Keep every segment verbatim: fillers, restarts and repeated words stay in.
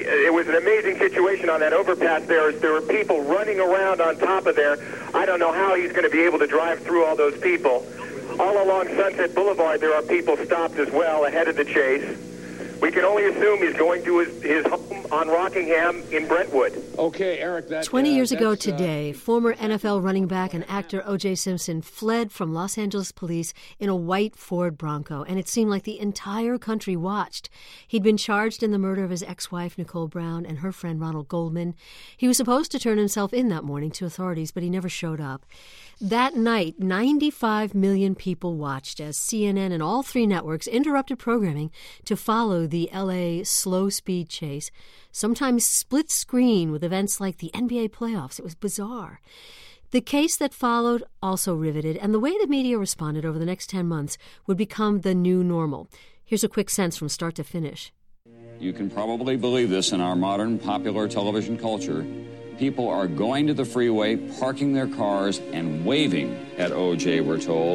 it was an amazing situation on that overpass there. There were people running around on top of there. I don't know how he's going to be able to drive through all those people. All along Sunset Boulevard, there are people stopped as well ahead of the chase. We can only assume he's going to his, his home on Rockingham in Brentwood. Okay, Eric, that, Twenty uh, years ago uh, today, former N F L running back and actor O J. Simpson fled from Los Angeles police in a white Ford Bronco, and it seemed like the entire country watched. He'd been charged in the murder of his ex-wife, Nicole Brown, and her friend, Ronald Goldman. He was supposed to turn himself in that morning to authorities, but he never showed up. That night, ninety-five million people watched as C N N and all three networks interrupted programming to follow the L A slow-speed chase, sometimes split screen with events like the N B A playoffs. It was bizarre. The case that followed also riveted, and the way the media responded over the next ten months would become the new normal. Here's a quick sense from start to finish. You can probably believe this in our modern popular television culture. People are going to the freeway, parking their cars, and waving at O J, we're told,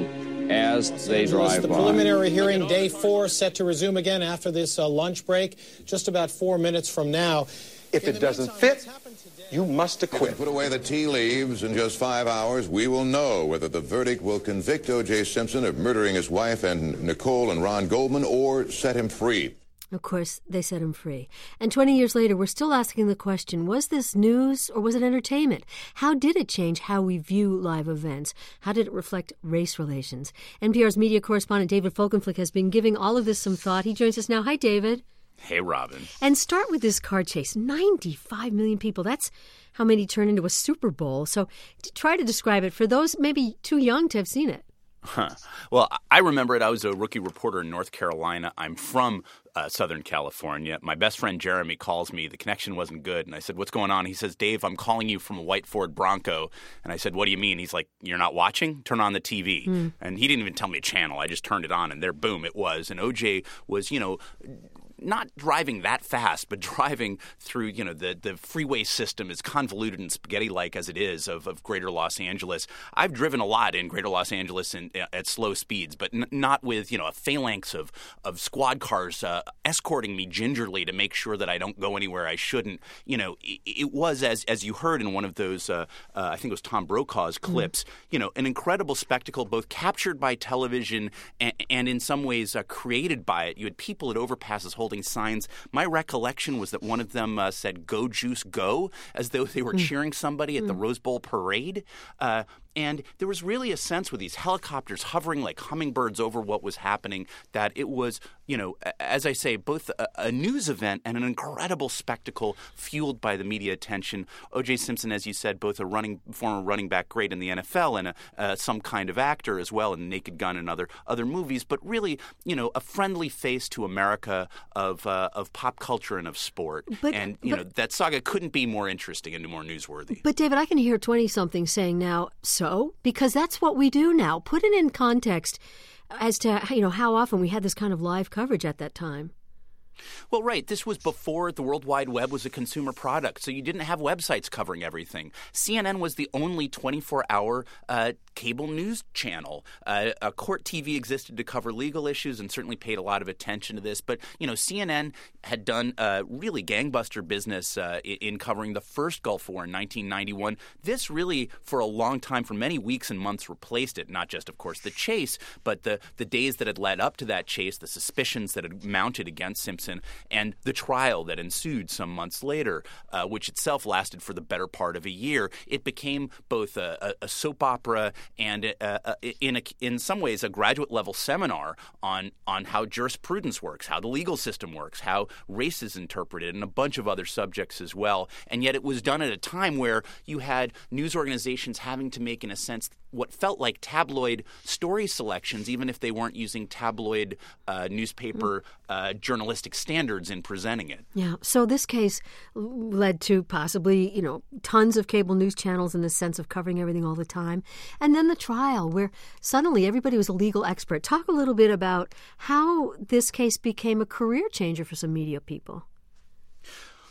as they drive the by. Preliminary hearing, day four, set to resume again after this uh, lunch break, just about four minutes from now. If it doesn't fit, you must acquit. If we put away the tea leaves in just five hours, we will know whether the verdict will convict O J. Simpson of murdering his wife and Nicole and Ron Goldman or set him free. Of course, they set him free. And twenty years later, we're still asking the question, was this news or was it entertainment? How did it change how we view live events? How did it reflect race relations? N P R's media correspondent David Folkenflik has been giving all of this some thought. He joins us now. Hi, David. Hey, Robin. And start with this car chase. ninety-five million people. That's how many turn into a Super Bowl. So to try to describe it for those maybe too young to have seen it. Huh. Well, I remember it. I was a rookie reporter in North Carolina. I'm from uh, Southern California. My best friend Jeremy calls me. The connection wasn't good. And I said, what's going on? He says, Dave, I'm calling you from a white Ford Bronco. And I said, what do you mean? He's like, you're not watching? Turn on the T V. Mm. And he didn't even tell me a channel. I just turned it on and there, boom, it was. And O J was, you know, not driving that fast, but driving through, you know, the, the freeway system, as convoluted and spaghetti-like as it is, of, of greater Los Angeles. I've driven a lot in greater Los Angeles in, at slow speeds, but n- not with, you know, a phalanx of, of squad cars uh, escorting me gingerly to make sure that I don't go anywhere I shouldn't. You know, it, it was, as as you heard in one of those, uh, uh, I think it was Tom Brokaw's clips, mm. you know, an incredible spectacle, both captured by television and, and in some ways uh, created by it. You had people at overpasses holding holding signs. My recollection was that one of them uh, said, "Go Juice, go," as though they were mm. cheering somebody at mm. the Rose Bowl parade. Uh, and there was really a sense with these helicopters hovering like hummingbirds over what was happening that it was, you know, as I say, both a, a news event and an incredible spectacle fueled by the media attention. O J. Simpson, as you said, both a running former running back great in the N F L and a, uh, some kind of actor as well in Naked Gun and other other movies, but really, you know, a friendly face to America of uh, of pop culture and of sport. But, and, you but, know, that saga couldn't be more interesting and more newsworthy. But, David, I can hear twenty-somethings saying now, so? Because that's what we do now. Put it in context as to, you know, how often we had this kind of live coverage at that time. Well, right. This was before the World Wide Web was a consumer product, so you didn't have websites covering everything. C N N was the only twenty-four hour uh, cable news channel. Uh, uh, Court T V existed to cover legal issues and certainly paid a lot of attention to this. But, you know, C N N had done uh, really gangbuster business uh, in covering the first Gulf War in nineteen ninety-one. This really, for a long time, for many weeks and months, replaced it. Not just, of course, the chase, but the, the days that had led up to that chase, the suspicions that had mounted against Simpson, and the trial that ensued some months later, uh, which itself lasted for the better part of a year. It became both a, a soap opera and a, a, in a, in some ways a graduate-level seminar on, on how jurisprudence works, how the legal system works, how race is interpreted, and a bunch of other subjects as well. And yet it was done at a time where you had news organizations having to make, in a sense, what felt like tabloid story selections, even if they weren't using tabloid uh, newspaper uh, journalistic standards in presenting it. Yeah. So this case led to possibly, you know, tons of cable news channels in the sense of covering everything all the time. And then the trial where suddenly everybody was a legal expert. Talk a little bit about how this case became a career changer for some media people.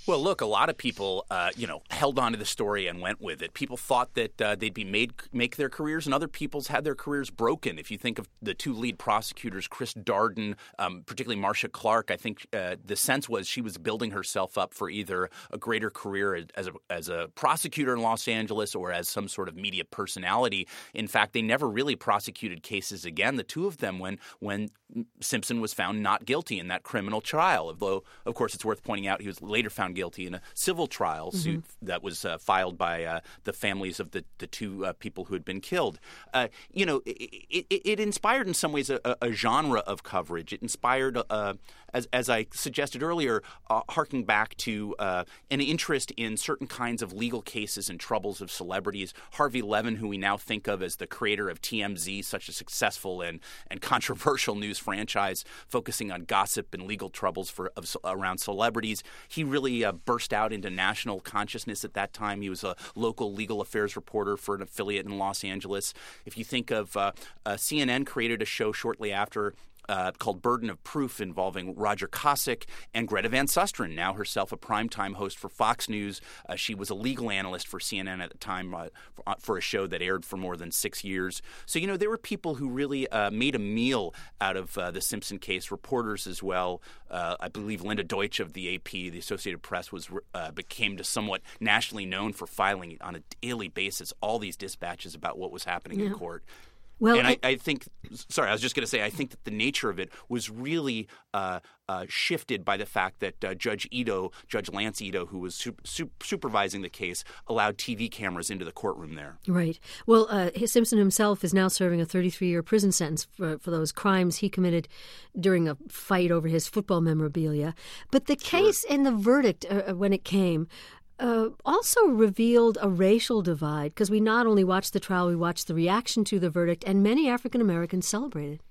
Well, look, a lot of people, uh, you know, held on to the story and went with it. People thought that uh, they'd be made make their careers, and other people's had their careers broken. If you think of the two lead prosecutors, Chris Darden, um, particularly Marcia Clark, I think uh, the sense was she was building herself up for either a greater career as a, as a prosecutor in Los Angeles or as some sort of media personality. In fact, they never really prosecuted cases again, the two of them, when when Simpson was found not guilty in that criminal trial. Although, of course, it's worth pointing out he was later found guilty in a civil trial mm-hmm. suit that was uh, filed by uh, the families of the, the two uh, people who had been killed. Uh, you know, it, it, it inspired in some ways a, a genre of coverage. It inspired, uh, as, as I suggested earlier, uh, harking back to uh, an interest in certain kinds of legal cases and troubles of celebrities. Harvey Levin, who we now think of as the creator of T M Z, such a successful and, and controversial news franchise focusing on gossip and legal troubles for of, around celebrities. He really uh, burst out into national consciousness at that time. He was a local legal affairs reporter for an affiliate in Los Angeles. If you think of uh, uh, C N N created a show shortly after Uh, called Burden of Proof, involving Roger Cossack and Greta Van Susteren, now herself a primetime host for Fox News. Uh, she was a legal analyst for C N N at the time uh, for, for a show that aired for more than six years. So, you know, there were people who really uh, made a meal out of uh, the Simpson case, reporters as well. Uh, I believe Linda Deutsch of the A P, the Associated Press, was uh, became to somewhat nationally known for filing on a daily basis all these dispatches about what was happening yeah. in court. Well, and I, I think – sorry, I was just going to say I think that the nature of it was really uh, uh, shifted by the fact that uh, Judge Ito, Judge Lance Ito, who was su- su- supervising the case, allowed T V cameras into the courtroom there. Right. Well, uh, Simpson himself is now serving a thirty-three-year prison sentence for, for those crimes he committed during a fight over his football memorabilia. But the case sure. and the verdict, uh, when it came – Uh, also revealed a racial divide, because we not only watched the trial, we watched the reaction to the verdict, and many African Americans celebrated.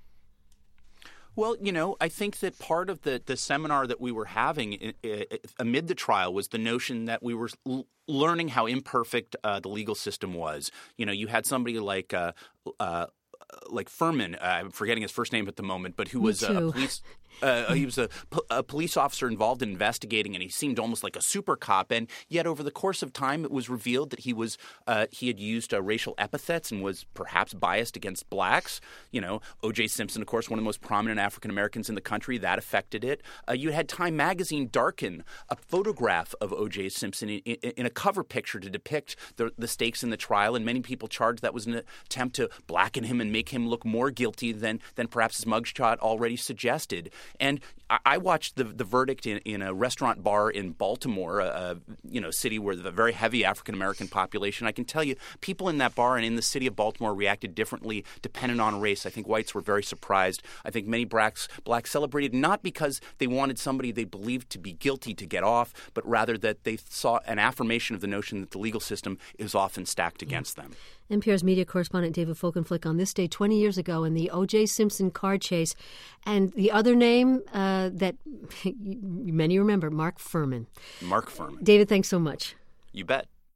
Well, you know, I think that part of the, the seminar that we were having uh, uh, amid the trial was the notion that we were l- learning how imperfect uh, the legal system was. You know, you had somebody like uh, uh, like Furman, uh, I'm forgetting his first name at the moment, but who Me was too. a police Uh, he was a, a police officer involved in investigating, and he seemed almost like a super cop. And yet, over the course of time, it was revealed that he was uh, he had used uh, racial epithets and was perhaps biased against blacks. You know, O J. Simpson, of course, one of the most prominent African Americans in the country. That affected it. Uh, you had Time Magazine darken a photograph of O J. Simpson in, in, in a cover picture to depict the, the stakes in the trial, and many people charged that was an attempt to blacken him and make him look more guilty than than perhaps his mugshot already suggested. And I watched the the verdict in, in a restaurant bar in Baltimore, a, a you know city where there's a very heavy African American population. I can tell you, people in that bar and in the city of Baltimore reacted differently dependent on race. I think whites were very surprised. I think many blacks blacks celebrated not because they wanted somebody they believed to be guilty to get off, but rather that they saw an affirmation of the notion that the legal system is often stacked against them. N P R's media correspondent David Folkenflik on this day twenty years ago in the O J. Simpson car chase. And the other name uh, that many remember, Mark Furman. Mark Furman. David, thanks so much. You bet.